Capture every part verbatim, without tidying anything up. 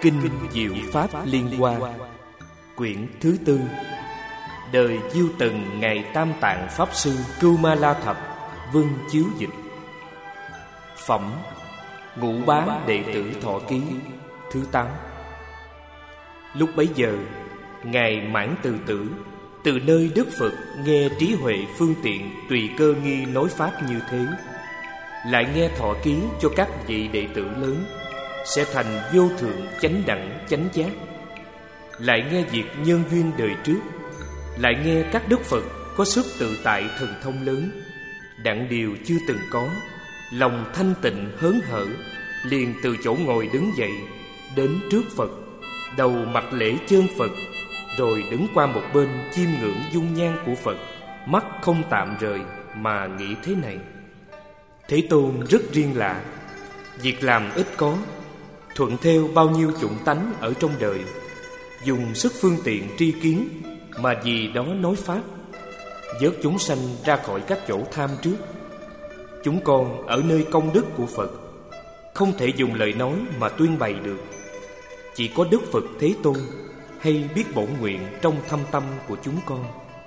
Kinh Diệu Pháp Liên Hoa, quyển thứ tư, đời Diêu Từng ngày Tam Tạng Pháp Sư Cưu Ma La Thập, Vân chiếu dịch. Phẩm Ngũ Bá Đệ Tử Thọ Ký thứ tám. Lúc bấy giờ, ngài Mãn Từ Tử từ nơi Đức Phật nghe trí huệ phương tiện tùy cơ nghi nói pháp như thế, lại nghe thọ ký cho các vị đệ tử lớn sẽ thành vô thượng chánh đẳng chánh giác, lại nghe việc nhân duyên đời trước, lại nghe các Đức Phật có sức tự tại thần thông lớn, đặng điều chưa từng có, lòng thanh tịnh hớn hở, liền từ chỗ ngồi đứng dậy đến trước Phật, đầu mặt lễ chơn Phật, rồi đứng qua một bên chiêm ngưỡng dung nhan của Phật, mắt không tạm rời mà nghĩ thế này: Thế Tôn rất riêng lạ, việc làm ít có, thuận theo bao nhiêu chủng tánh ở trong đời, dùng sức phương tiện tri kiến mà vì đó nói pháp, vớt chúng sanh ra khỏi các chỗ tham trước. Chúng con ở nơi công đức của Phật, không thể dùng lời nói mà tuyên bày được. Chỉ có Đức Phật Thế Tôn hay biết bổn nguyện trong thâm tâm của chúng con.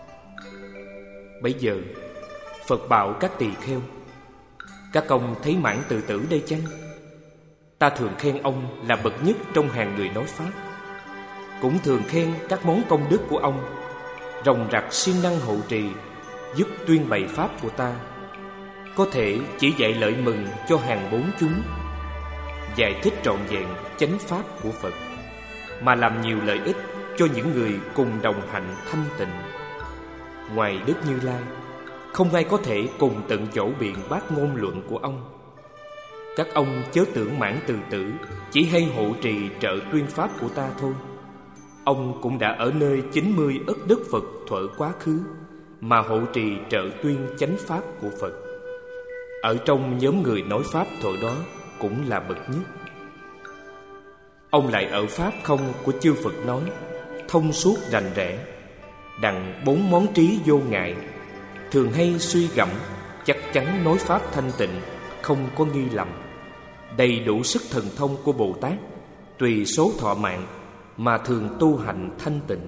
Bấy giờ Phật bảo các tỳ kheo: Các ông thấy Mãn Từ Tử đây chăng? Ta thường khen ông là bậc nhất trong hàng người nói pháp, cũng thường khen các món công đức của ông, ròng rạc siêng năng hộ trì, giúp tuyên bày pháp của ta, có thể chỉ dạy lợi mừng cho hàng bốn chúng, giải thích trọn vẹn chánh pháp của Phật, mà làm nhiều lợi ích cho những người cùng đồng hạnh thanh tịnh. Ngoài Đức Như Lai, không ai có thể cùng tận chỗ biện bác ngôn luận của ông. Các ông chớ tưởng Mãn Từ Tử chỉ hay hộ trì trợ tuyên pháp của ta thôi. Ông cũng đã ở nơi chín mươi ức Đức Phật thuở quá khứ mà hộ trì trợ tuyên chánh pháp của Phật. Ở trong nhóm người nói pháp thuở đó cũng là bậc nhất. Ông lại ở pháp không của chư Phật nói, thông suốt rành rẽ, đặng bốn món trí vô ngại, thường hay suy gẫm, chắc chắn nói pháp thanh tịnh, không có nghi lầm, đầy đủ sức thần thông của Bồ Tát, tùy số thọ mạng mà thường tu hành thanh tịnh.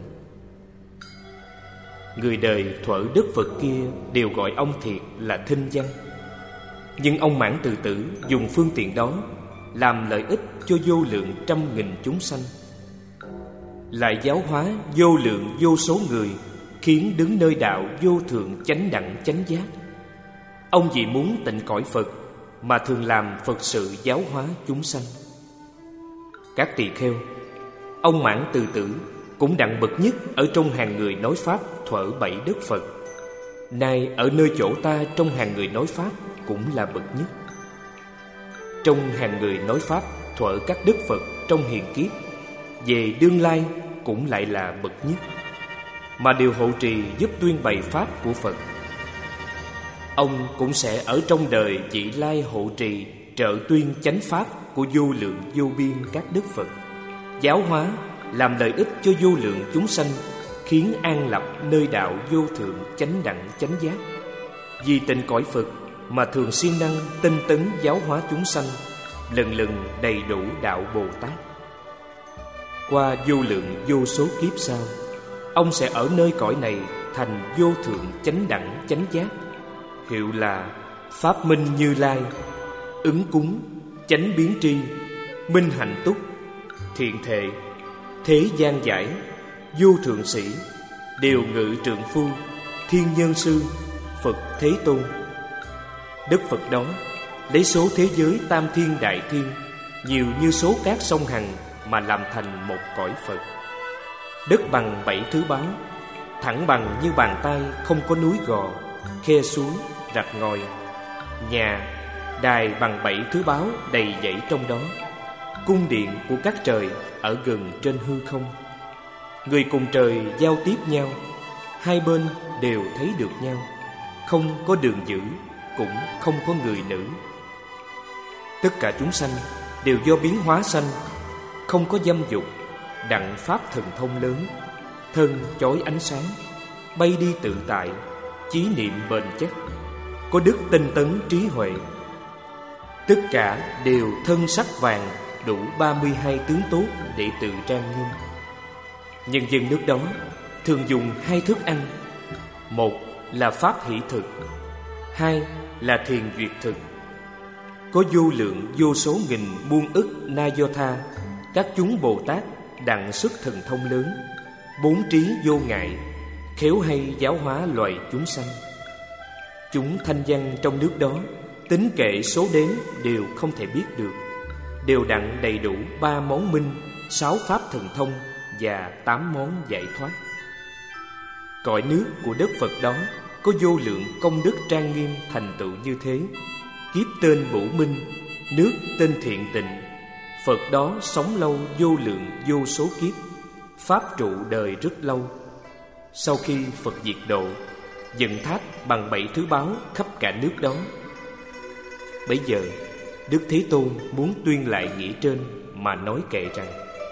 Người đời thuở Đức Phật kia đều gọi ông thiệt là thinh văn, nhưng ông Mãn Từ Tử dùng phương tiện đó làm lợi ích cho vô lượng trăm nghìn chúng sanh, lại giáo hóa vô lượng vô số người, khiến đứng nơi đạo vô thượng chánh đẳng chánh giác. Ông vì muốn tịnh cõi Phật mà thường làm Phật sự giáo hóa chúng sanh. Các tỳ kheo, ông Mãn Từ Tử cũng đặng bậc nhất ở trong hàng người nói pháp thuở bảy Đức Phật, nay ở nơi chỗ ta trong hàng người nói pháp cũng là bậc nhất. Trong hàng người nói pháp thuở các Đức Phật trong hiền kiếp, về đương lai cũng lại là bậc nhất, mà điều hộ trì giúp tuyên bày pháp của Phật. Ông cũng sẽ ở trong đời vị lai hộ trì trợ tuyên chánh pháp của vô lượng vô biên các Đức Phật, giáo hóa làm lợi ích cho vô lượng chúng sanh, khiến an lập nơi đạo vô thượng chánh đẳng chánh giác. Vì tịnh cõi Phật mà thường siêng năng tinh tấn giáo hóa chúng sanh, lần lần đầy đủ đạo Bồ Tát. Qua vô lượng vô số kiếp sau, ông sẽ ở nơi cõi này thành vô thượng chánh đẳng chánh giác, hiệu là Pháp Minh Như Lai, ứng cúng, chánh biến tri, minh hạnh túc, thiện thệ, thế gian giải, vô thượng sĩ, điều ngự trượng phu, thiên nhân sư, Phật Thế Tôn. Đức Phật đó lấy số thế giới tam thiên đại thiên, nhiều như số cát sông Hằng, mà làm thành một cõi Phật. Đất bằng bảy thứ báo, thẳng bằng như bàn tay, không có núi gò, khe suối, rạch ngòi. Nhà, đài bằng bảy thứ báo đầy dãy trong đó. Cung điện của các trời ở gần trên hư không. Người cùng trời giao tiếp nhau, hai bên đều thấy được nhau, không có đường giữ, cũng không có người nữ. Tất cả chúng sanh đều do biến hóa sanh, không có dâm dục, đặng pháp thần thông lớn, thân chói ánh sáng, bay đi tự tại, chí niệm bền chắc, có đức tinh tấn trí huệ. Tất cả đều thân sắc vàng, đủ ba mươi hai tướng tốt để tự trang nghiêm. Nhân dân nước đó thường dùng hai thức ăn, một là pháp hỷ thực, hai là thiền duyệt thực. Có vô lượng vô số nghìn muôn ức na do tha, các chúng Bồ Tát đặng sức thần thông lớn, bốn trí vô ngại, khéo hay giáo hóa loài chúng sanh. Chúng thanh văn trong nước đó tính kệ số đếm đều không thể biết được, đều đặng đầy đủ ba món minh, sáu pháp thần thông và tám món giải thoát. Cõi nước của đất Phật đó có vô lượng công đức trang nghiêm thành tựu như thế. Kiếp tên Bửu Minh, nước tên Thiện Tịnh. Phật đó sống lâu vô lượng vô số kiếp, pháp trụ đời rất lâu. Sau khi Phật diệt độ, dẫn tháp bằng bảy thứ báu khắp cả nước đó. Bấy giờ Đức Thế Tôn muốn tuyên lại nghĩa trên mà nói kệ rằng: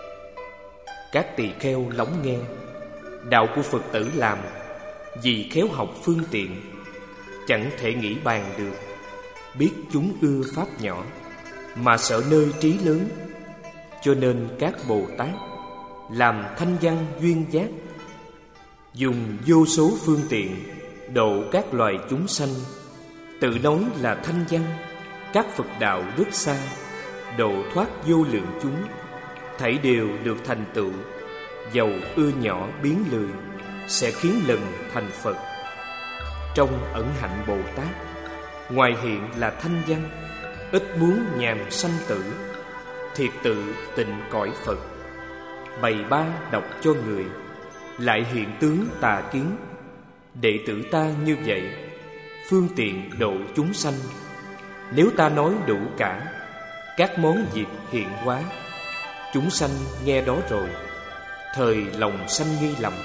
các tỳ kheo lắng nghe, đạo của Phật tử làm vì khéo học phương tiện, chẳng thể nghĩ bàn được. Biết chúng ưa pháp nhỏ mà sợ nơi trí lớn, cho nên các Bồ Tát làm thanh văn duyên giác, dùng vô số phương tiện độ các loài chúng sanh. Tự nói là thanh văn, các Phật đạo rất xa, độ thoát vô lượng chúng, thảy đều được thành tựu. Dầu ưa nhỏ biến lười, sẽ khiến lần thành Phật. Trong ẩn hạnh Bồ Tát, ngoài hiện là thanh văn, ít muốn nhàm sanh tử, thiệt tự tịnh cõi Phật. Bày ba đọc cho người, lại hiện tướng tà kiến. Đệ tử ta như vậy, phương tiện độ chúng sanh. Nếu ta nói đủ cả các món việc hiện hóa, chúng sanh nghe đó rồi, thời lòng sanh nghi lầm.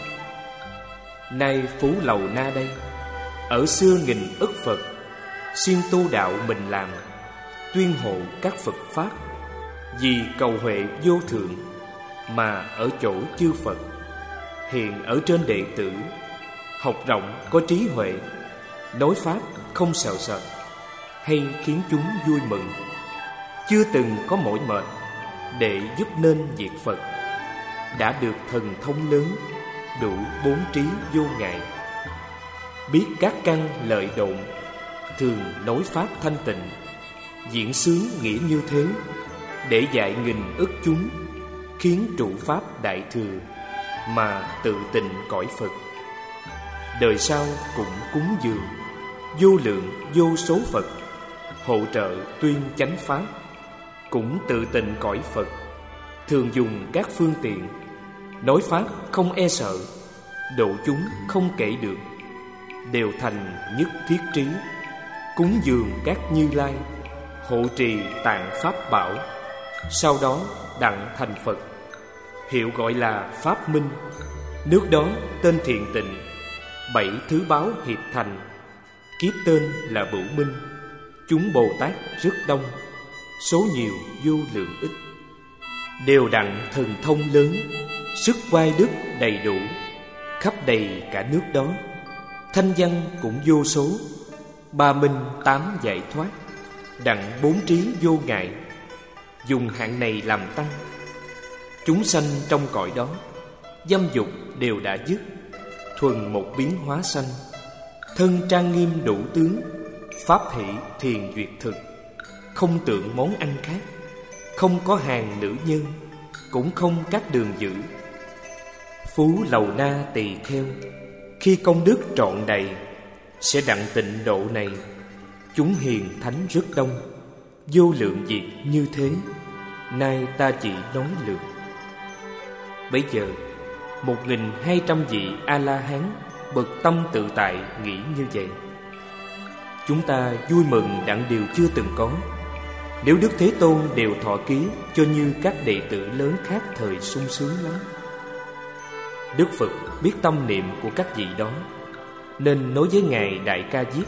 Nay Phú Lầu Na đây, ở xưa nghìn ức Phật, siêng tu đạo mình làm, tuyên hộ các Phật Pháp, vì cầu huệ vô thượng, mà ở chỗ chư Phật. Hiện ở trên đệ tử, học rộng có trí huệ, nói Pháp không sợ sệt, hay khiến chúng vui mừng. Chưa từng có mỏi mệt, để giúp nên việc Phật. Đã được thần thông lớn, đủ bốn trí vô ngại. Biết các căn lợi độn, thường nói Pháp thanh tịnh, diễn xướng nghĩa như thế, để dạy nghìn ức chúng, khiến trụ Pháp đại thừa, mà tự tịnh cõi Phật. Đời sau cũng cúng dường vô lượng vô số Phật, hộ trợ tuyên chánh Pháp, cũng tự tịnh cõi Phật. Thường dùng các phương tiện, nói Pháp không e sợ, độ chúng không kể được, đều thành nhất thiết trí. Cúng dường các Như Lai, hộ trì tạng Pháp bảo, sau đó đặng thành Phật. Hiệu gọi là Pháp Minh. Nước đó tên Thiện Tịnh, bảy thứ báo hiệp thành. Kiếp tên là Bửu Minh. Chúng Bồ Tát rất đông, số nhiều vô lượng ít, đều đặng thần thông lớn, sức oai đức đầy đủ, khắp đầy cả nước đó. Thanh văn cũng vô số, ba minh tám giải thoát, đặng bốn trí vô ngại. Dùng hạng này làm tăng. Chúng sanh trong cõi đó, dâm dục đều đã dứt, thuần một biến hóa sanh. Thân trang nghiêm đủ tướng, pháp hỷ thiền duyệt thực, không tượng món ăn khác, không có hàng nữ nhân, cũng không các đường giữ. Phú Lầu Na tỳ kheo, khi công đức trọn đầy, sẽ đặng tịnh độ này. Chúng hiền thánh rất đông, vô lượng việc như thế, nay ta chỉ nói lược. Bấy giờ một nghìn hai trăm vị A-la-hán bậc tâm tự tại nghĩ như vậy: chúng ta vui mừng đặng điều chưa từng có. Nếu Đức Thế Tôn đều thọ ký, cho như các đệ tử lớn khác thời sung sướng lắm. Đức Phật biết tâm niệm của các vị đó, nên nói với Ngài Đại Ca Diếp: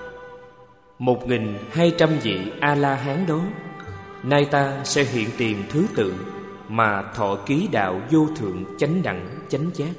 một nghìn hai trăm vị A-la-hán đó, nay ta sẽ hiện tiền thứ tự, mà thọ ký đạo vô thượng chánh đẳng chánh giác.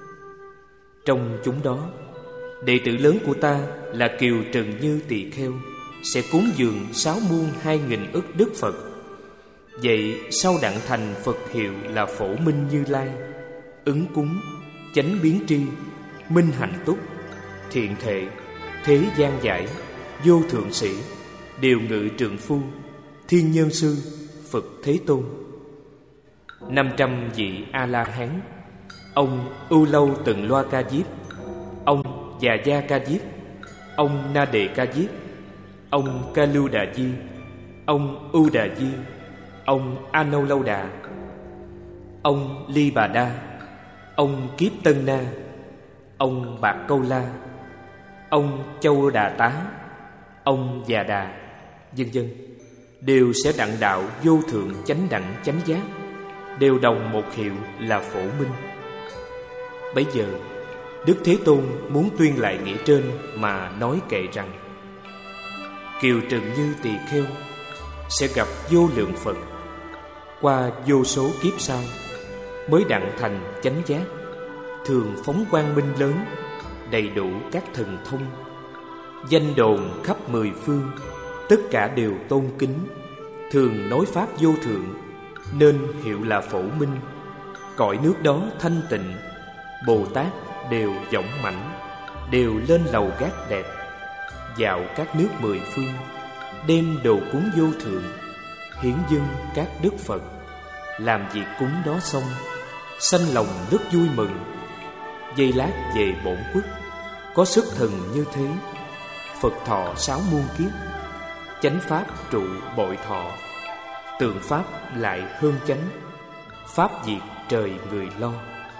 Trong chúng đó, đệ tử lớn của ta là Kiều Trần Như tỳ kheo sẽ cúng dường sáu muôn hai nghìn ức Đức Phật. Vậy sau đặng thành Phật hiệu là Phổ Minh Như Lai, ứng cúng, chánh biến tri, minh hạnh túc, thiện thệ, thế gian giải, vô thượng sĩ, điều ngự trượng phu, thiên nhân sư, Phật Thế Tôn. Năm trăm vị A-la-hán: ông Ưu Lâu Tần Loa Ca Diếp, ông Già Gia Ca Diếp, ông Na Đề Ca Diếp, ông Ca Lưu Đà Di, ông U Đà Di, ông A Nâu Lâu Đà, ông Ly Bà Đa, ông Kiếp Tân Na, ông Bạc Câu La, ông Châu Đà Tá, ông Già Đà, vân vân, đều sẽ đặng đạo vô thượng chánh đẳng chánh giác, đều đồng một hiệu là Phổ Minh. Bấy giờ Đức Thế Tôn muốn tuyên lại nghĩa trên mà nói kệ rằng: Kiều Trừng Như Tỳ Kheo sẽ gặp vô lượng Phật, qua vô số kiếp sau mới đặng thành chánh giác, thường phóng quang minh lớn, đầy đủ các thần thông, danh đồn khắp mười phương, tất cả đều tôn kính, thường nói pháp vô thượng, nên hiệu là Phổ Minh. Cõi nước đó thanh tịnh, Bồ Tát đều dõng mãnh, đều lên lầu gác đẹp, dạo các nước mười phương, đem đồ cúng vô thượng, hiến dâng các đức Phật. Làm việc cúng đó xong, sanh lòng rất vui mừng. Giây lát về bổn quốc, có sức thần như thế, Phật thọ sáu muôn kiếp, chánh pháp trụ bội thọ, tượng pháp lại hơn chánh, pháp diệt trời người lo.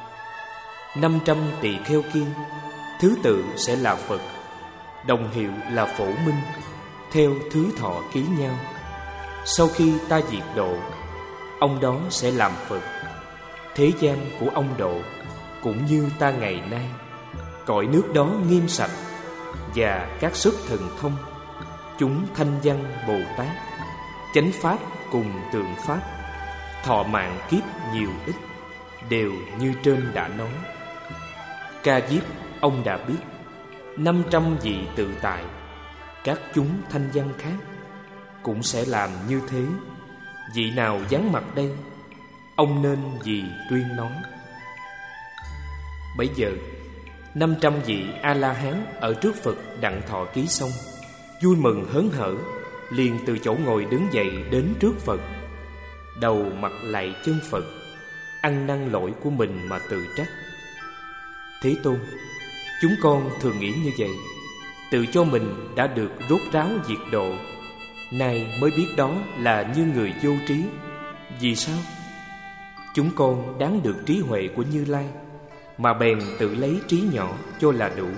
Năm trăm tỳ kheo kia thứ tự sẽ là Phật, đồng hiệu là Phổ Minh, theo thứ thọ ký nhau. Sau khi ta diệt độ, ông đó sẽ làm Phật. Thế gian của ông độ cũng như ta ngày nay. Cõi nước đó nghiêm sạch, và các sức thần thông, chúng thanh văn Bồ Tát, chánh pháp cùng tượng pháp, thọ mạng kiếp nhiều ít, đều như trên đã nói. Ca Diếp ông đã biết, năm trăm vị tự tại, các chúng thanh văn khác cũng sẽ làm như thế. Vị nào vắng mặt đây, ông nên vì tuyên nói. Bấy giờ năm trăm vị A-la-hán ở trước Phật đặng thọ ký xong, vui mừng hớn hở, liền từ chỗ ngồi đứng dậy đến trước Phật, đầu mặt lạy chân Phật, ăn năn lỗi của mình mà tự trách: Thế Tôn, chúng con thường nghĩ như vậy, tự cho mình đã được rốt ráo diệt độ, nay mới biết đó là như người vô trí. Vì sao? Chúng con đáng được trí huệ của Như Lai, mà bèn tự lấy trí nhỏ cho là đủ.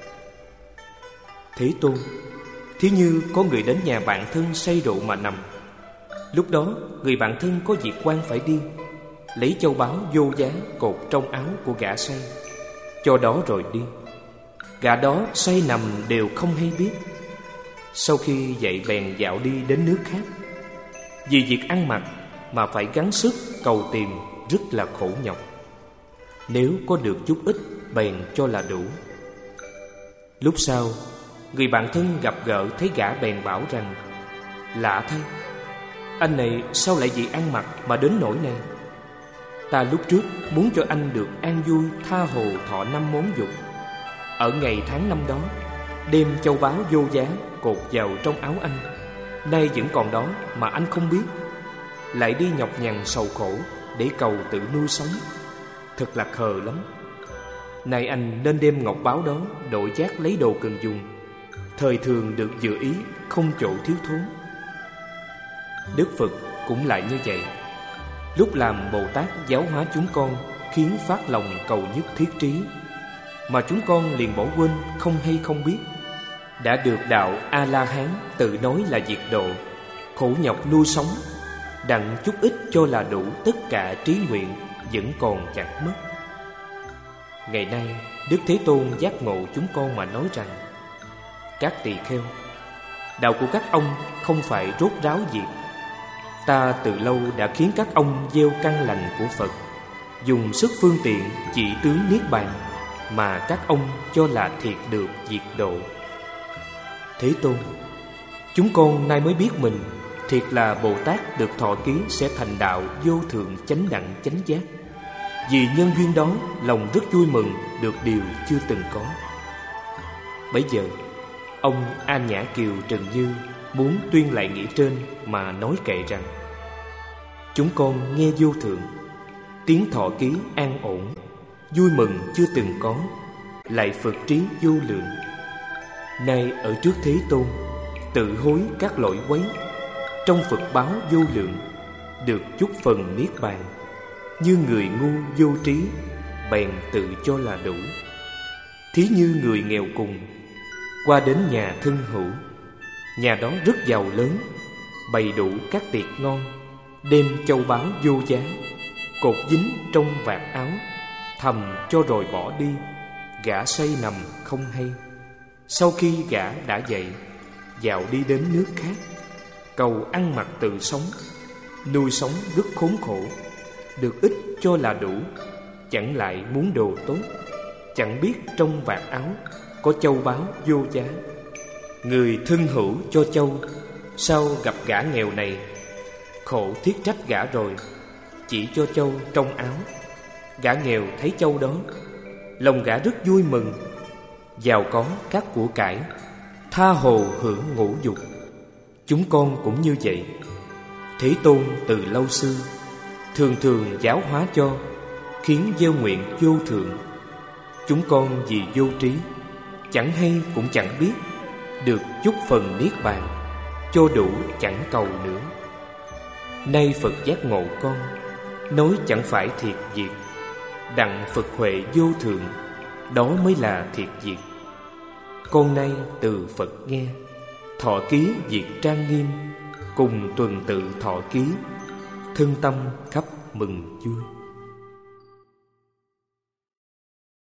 Thế Tôn, thí như có người đến nhà bạn thân say rượu mà nằm, lúc đó người bạn thân có việc quan phải đi, lấy châu báu vô giá cột trong áo của gã say, cho đó rồi đi. Gã đó say nằm đều không hay biết. Sau khi dậy bèn dạo đi đến nước khác. Vì việc ăn mặc mà phải gắng sức cầu tìm rất là khổ nhọc. Nếu có được chút ít bèn cho là đủ. Lúc sau, người bạn thân gặp gỡ thấy gã bèn bảo rằng: Lạ thay, anh này sao lại vì ăn mặc mà đến nỗi này? Ta lúc trước muốn cho anh được an vui tha hồ thọ năm món dục. Ở ngày tháng năm đó, đem châu báu vô giá cột vào trong áo anh, nay vẫn còn đó mà anh không biết, lại đi nhọc nhằn sầu khổ để cầu tự nuôi sống, thật là khờ lắm. Nay anh nên đem ngọc báu đó đổi chác lấy đồ cần dùng, thời thường được dự ý, không chỗ thiếu thốn. Đức Phật cũng lại như vậy. Lúc làm Bồ Tát giáo hóa chúng con, khiến phát lòng cầu nhất thiết trí, mà chúng con liền bỏ quên, không hay không biết. Đã được đạo A-la-hán tự nói là diệt độ, khổ nhọc nuôi sống, đặng chút ít cho là đủ tất cả trí nguyện, vẫn còn chẳng mất. Ngày nay Đức Thế Tôn giác ngộ chúng con mà nói rằng: Các tỳ kheo, đạo của các ông không phải rốt ráo diệt. Ta từ lâu đã khiến các ông gieo căn lành của Phật, dùng sức phương tiện chỉ tướng niết bàn, mà các ông cho là thiệt được diệt độ. Thế Tôn, chúng con nay mới biết mình, thì Thiệt là Bồ Tát được thọ ký sẽ thành đạo vô thượng chánh đẳng chánh giác. Vì nhân duyên đó, lòng rất vui mừng được điều chưa từng có. Bấy giờ, ông An Nhã Kiều Trần Như muốn tuyên lại nghĩa trên mà nói kệ rằng: chúng con nghe vô thượng, tiếng thọ ký an ổn, vui mừng chưa từng có, lại Phật trí vô lượng. Nay ở trước Thế Tôn, tự hối các lỗi quấy, trong Phật báo vô lượng, được chút phần niết bàn. Như người ngu vô trí, bèn tự cho là đủ. Thí như người nghèo cùng, qua đến nhà thân hữu, nhà đó rất giàu lớn, bày đủ các tiệc ngon, đem châu báu vô giá, cột dính trong vạt áo, thầm cho rồi bỏ đi. Gã say nằm không hay. Sau khi gã đã dậy, dạo đi đến nước khác, cầu ăn mặc tự sống, nuôi sống rất khốn khổ. Được ít cho là đủ, chẳng lại muốn đồ tốt, chẳng biết trong vạt áo có châu báu vô giá. Người thân hữu cho châu, sau gặp gã nghèo này, khổ thiết trách gã rồi, chỉ cho châu trong áo. Gã nghèo thấy châu đó, lòng gã rất vui mừng, giàu có các của cải, tha hồ hưởng ngũ dục. Chúng con cũng như vậy. Thế Tôn từ lâu xưa thường thường giáo hóa cho, khiến gieo nguyện vô thượng. Chúng con vì vô trí, chẳng hay cũng chẳng biết, được chút phần niết bàn, cho đủ chẳng cầu nữa. Nay Phật giác ngộ con, nói chẳng phải thiệt diệt, đặng Phật huệ vô thượng, đó mới là thiệt diệt. Con nay từ Phật nghe, thọ ký việc trang nghiêm, cùng tuần tự thọ ký, thân tâm khắp mừng vui.